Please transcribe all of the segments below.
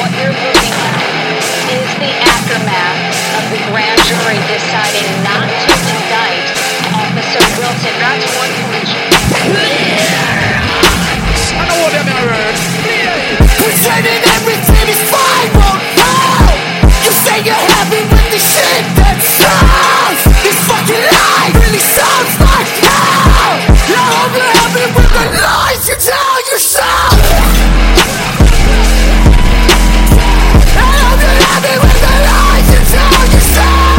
what you're looking at is the aftermath of the grand jury deciding not to indict Officer Wilson. That's one conclusion. I know what them heard. Pretending everything is fine, won't help. You say you're happy with the shit that sounds. This fucking life really sounds like hell. I hope you're happy with the lies you tell yourself. I hope you're happy with the lies you tell yourself.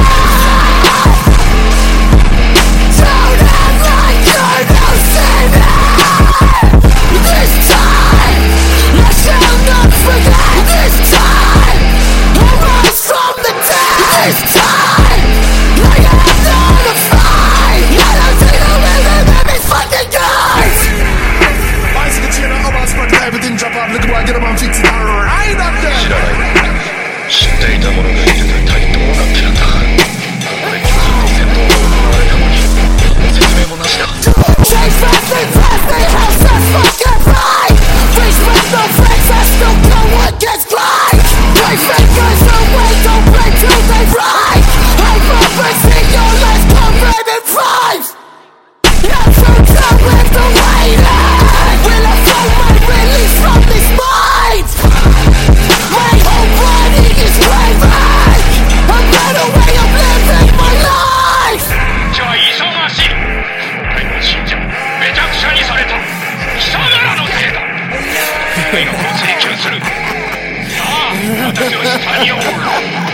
Don't act like you're no sinner. This time I shall not forget. This time I'll rise from the dead. This time I have done a fight. I don't think I'll ever let me fucking guys. I see the chain of Obama spread everything drop off. Look at boy, get him on fix it. Right up there. 知らない。知っていた者がいると一体どうなってるんだ。これ巨人の戦闘が行われたのに説明もなしだ。 Change fast and fast, they have such fucking pride. Face with no face, I still know what gets right. Play fingers away, don't play till they right. I represent your last comrade in pride. Not so done with the waiting. Will I find my release from this mind? My whole body is craving a better way of living my life. じゃあ忙しい。俺の信者めちゃくちゃにされた。貴様らのせいだ。罪を請求する。さあ、私は下におる。